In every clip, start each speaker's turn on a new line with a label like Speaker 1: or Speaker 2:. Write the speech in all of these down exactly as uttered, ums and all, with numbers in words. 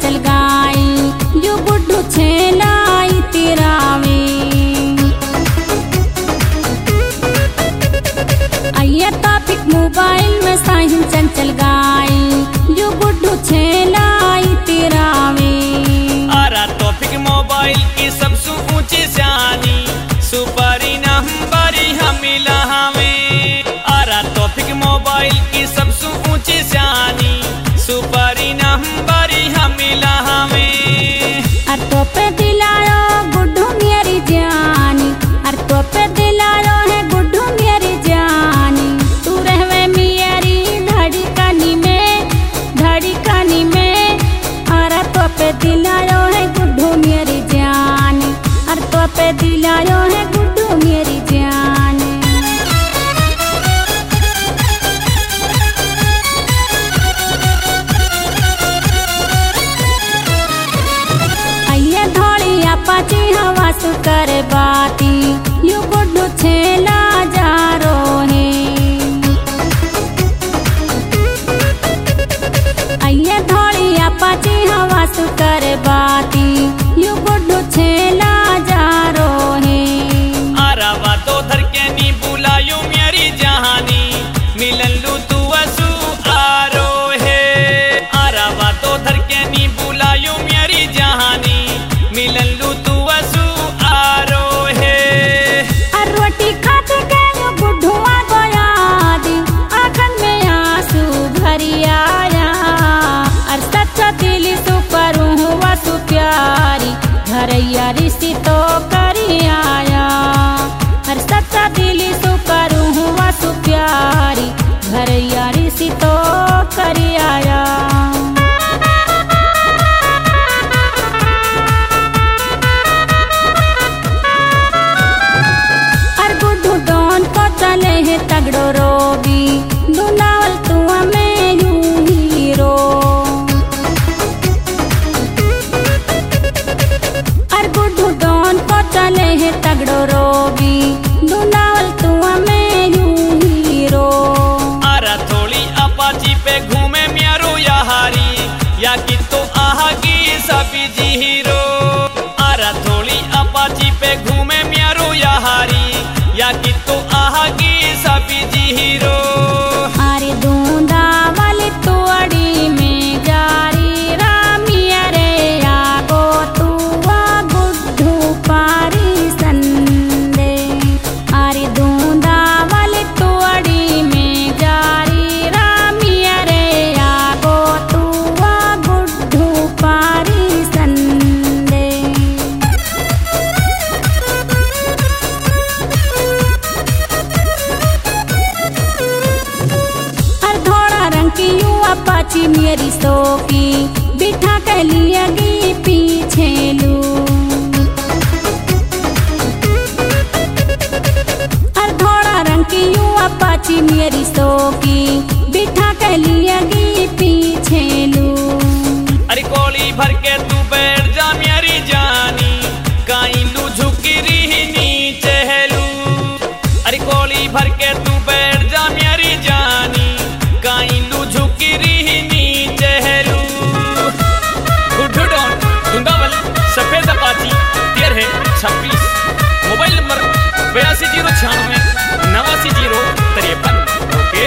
Speaker 1: चंचल गाई जो गुड्डू छेलाई तिरावे। आइए टॉपिक मोबाइल में साहिल चंचल गाई जो गुड्डू छेलाई तिरावे।
Speaker 2: आरा टॉपिक मोबाइल की सबसे ऊंची शानी सुपारी नंबरी हमिला हमें। आरा टॉपिक मोबाइल की सबसे ऊंची शानी सुपारी नंबरी हमिला हमें।
Speaker 1: अर तो पे दिलायो गुड्डू मेरी जानी, अर तो पे दिलायो है गुड्डू मेरी जानी। तू रहवे मेरी धड़कनी में धड़कनी में। अर तो पे दिलायो है गुड्डू मेरी जानी, अर तो पे दिलायो है गुड्डू मेरी जानी। पाची हवा सु कर बाती यू गुड्डू छेला जा रो है। आइए धौड़िया पाची हवा सु कर बाती यू गुड्डू छेला जा रो है।
Speaker 2: आरा बातो धर के नी बुलायो मेरी जहानी मिलन लू तू असु आरो है। आरा बातो धर के नी बुलायो मेरी जहानी मिलन लू तू असु आरो है।
Speaker 1: और रोटी खाते गए गुड्ढुआ गोया दी आँखन में आंसू भरी आया। और सच्चा दिल सु करूँ हुआ सु प्यारी घरैया रिश्ती तो करी आया। और सच्चा दिल सु करूँ हुआ सु प्यारी घरैया रिश्ती तो करी आया। तगड़ो रोबी दुनावल तू में यू हीरो। अर गुड्डू डॉन को चले है तगड़ो रोबी दुनावल तू में यू हीरो।
Speaker 2: आरा थोड़ी अपाची पे घूमे म्यारो याहारी या कि तो आहा की सभी जी हीरो। आरा थोड़ी अपाची पे घूमे म्यारो याहारी या कि तो आहा की सभी जी हीरो।
Speaker 1: अरे दूंदा वाली तोड़ी में जारी रामिया रे आगो तुआ गुड्डू पारी संदे। अरे दूंदा वाली तोड़ी में जारी रामिया रे आगो तुआ गुड्डू पारी संदे। पाची मेरी सोफी बिठा कर लियागी पीछे लू। और थोड़ा रंग की युवा पाची मेरी सोफी बिठा कर लियागी पीछे लू।
Speaker 2: अरे कोली भर के तू बैठ जा मेरी जानी काई लू झुकी रही नीचे लू। अरे कोली भर के तू बैठ जा मेरी जानी काई लू झुकी रही नीचे लू। गुड्डू डॉन धुंधावल सफेद अपाची तेर है छब्बीस मोबाइल नंबर बयासी जीरो छियानवे नवासी जीरो तिरपन। ओके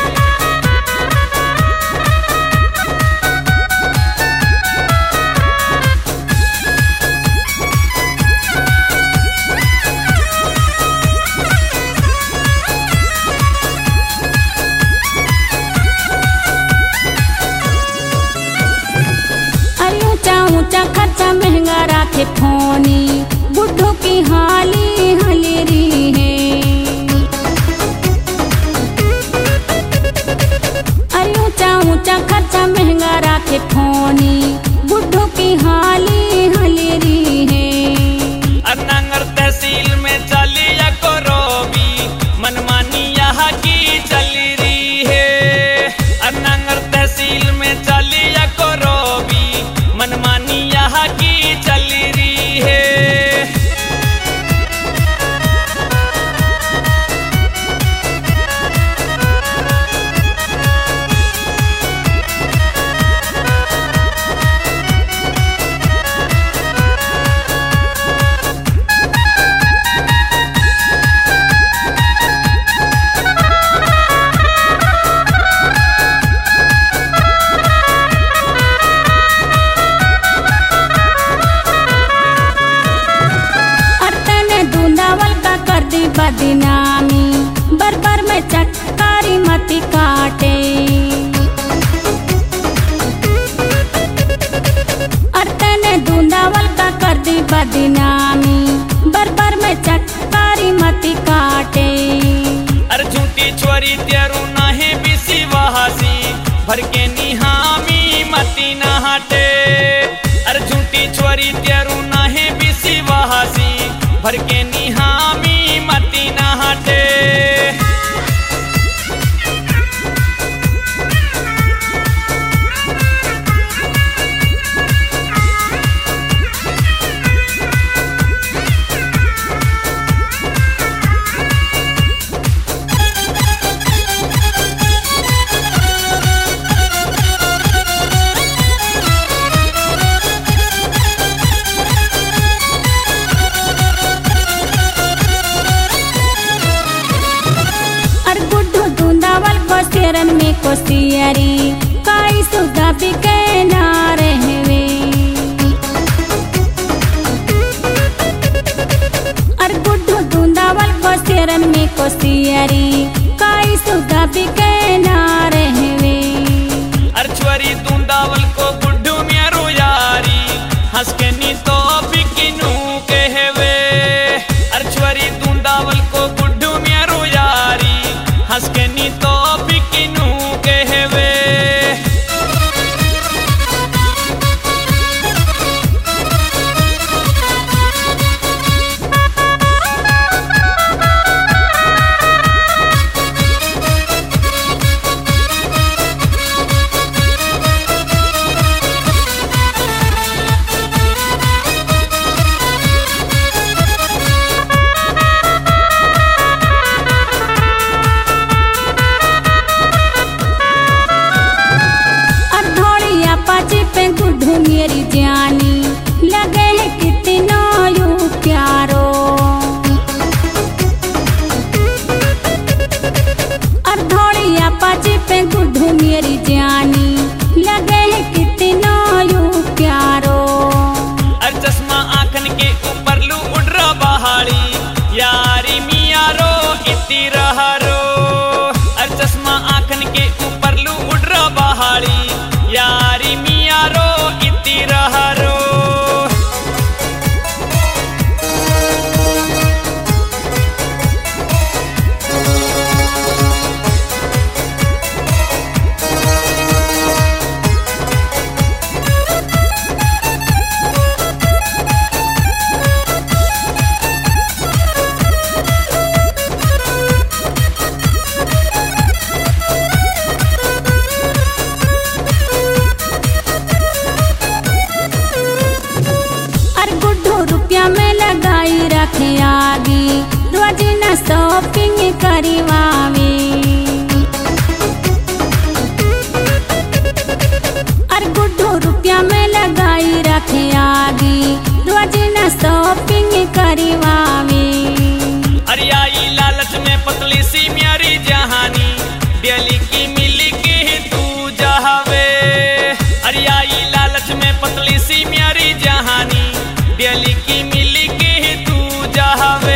Speaker 1: ऊंचा खर्चा महंगा राखे फोनी गुड्डू की हाली हलेरी है। अरे ऊंचा ऊंचा खर्चा महंगा राखे फोनी गुड्डू की हाली हलेरी है।
Speaker 2: अरनांगर तहसील में चली या कोरोबी मनमानी यहाँ की चली रही है। अरनांगर तहसील में चली या कोरोबी मनमानी यहाँ की चली रही है। भर के निहामी मती न हटे। अरे झूठी छोरी तेरू नाहे बिसी वहासी भर के निहामी मती न हटे।
Speaker 1: शेरन में कोसियरी काई सुधा बिके ना रहवे। अर गुड्डू दूंदावल को शेरन में कोसियरी काई सुधा बिके ना रहवे।
Speaker 2: अर छुरी दूंदावल को गुड्डू मेरो यारी हंस के नी तो बिकिनू कहवे। अर छुरी दूंदावल को गुड्डू मेरो यारी हंस के नी तो बिकिनू कहवे।
Speaker 1: मेरी जानी लगे है कितना यू प्यारो। और धोड़िया पाची पे गुड्डू मेरी जानी लगे है कितना यू प्यारो।
Speaker 2: और चश्मा आंखन के ऊपर लू उड़ रहा बहाड़ी यारी मियारो इतनी रहरो। और चश्मा आंखन के ऊपर लू उड़ रहा बहाड़ी यारी मियारो इतनी रहरो।
Speaker 1: रखे आगी रोज न शॉपिंग करीवावे। और गुड्डू रुपया में लगाई रखे आगी रोज न शॉपिंग करीवावे।
Speaker 2: अरे आई लालच में पतली सी म्यारी जहानी डेली की मिली के तू जहावे। अरे आई लालच में पतली सी म्यारी जहानी डेली की मिली के जहावे।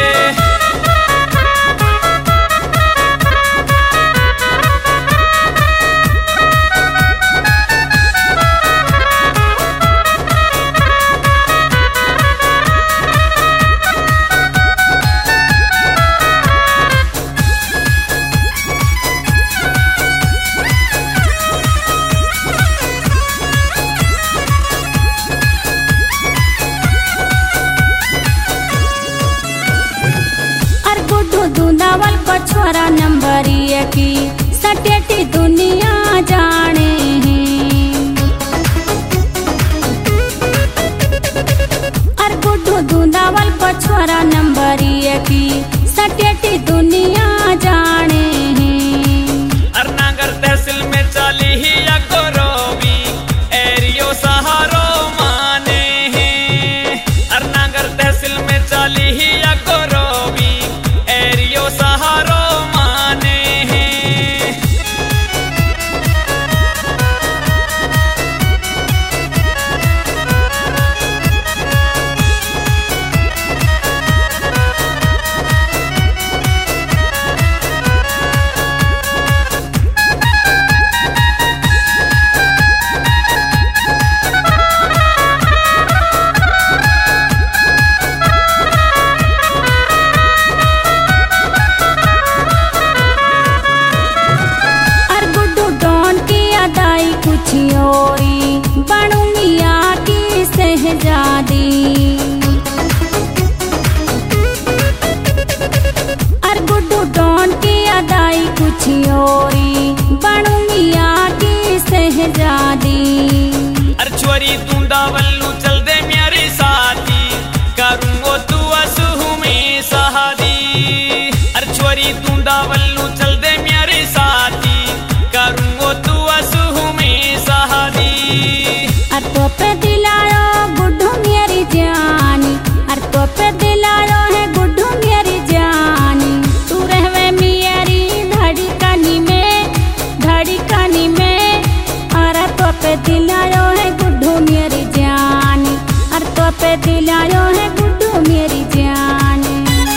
Speaker 1: दूंदावल को छोरा नंबर की सटेटी दुनिया जाने हैं। और गुड्डू दूंदावल को छोरा नंबर की सटेटी दुनिया जाने हैं।
Speaker 2: और नागर तहसील में चाली ही या गोरोवी एरियो सहारो माने हैं। और नागर तहसील में चाली ही या गोरोवी एरियो सहारो माने हैं।
Speaker 1: शहजादी।
Speaker 2: अरे छोरी तूंदा वल्लू चल दे मेरी साथी, करूँगो तू असहू में शादी। अरे छोरी तूंदा वल्लू चल दे मेरी साथी, करूँगो तू असहू में शादी।
Speaker 1: अर तो पे दिलायो गुड्डू मेरी जानी, अर तो पे दिलायो है गुड्डू मेरी जानी। तू रहवे मेरी धड़कनी में, धड़कनी में। अर तो पे दिलायो है गुड्डू मेरी जानी, अर तो पे दिलायो है गुड्डू मेरी जानी।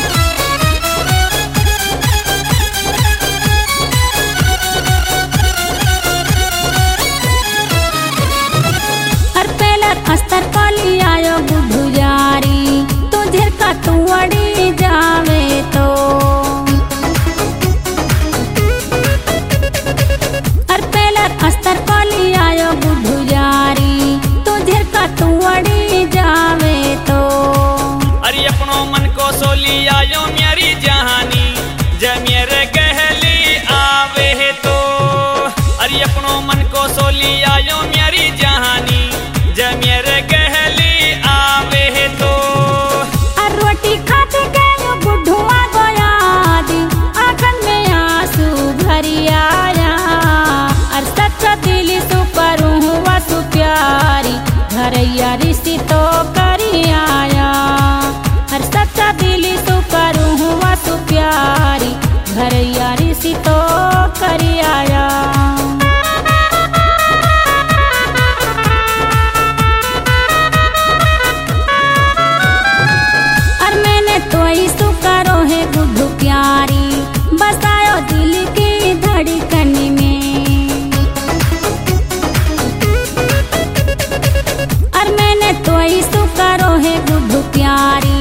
Speaker 1: अस्तर पाली आयो गुड्डू यारी, तुझे का तू अड़ी जावे तो। अर पहला अस्तर पाली आयो गुड्डू यारी, तुझे का तू अड़ी जावे तो।
Speaker 2: अरे अपनो मन को सोली आयो मेरी जहानी, जब मेरे गहली आवे तो। अरे अपनो मन को सोली आयो मेरी जहानी, जब मेरे गहली आवे तो।
Speaker 1: और रोटी खाते गए बुढ़ुआ गोयादी, आँखन में आंसू भरी आया। और सच्चा दिल सु करूँ हुआ सु प्यारी, घरैया रिश्ती तो करी आया। और सच्चा दिल सु करूँ हुआ सु प्यारी, घरैया रिश्ती तो करी आया। गुड्डू प्यारी बसायो दिल की धड़कनी में। और मैंने तो ही सुकरो है गुड्डू प्यारी,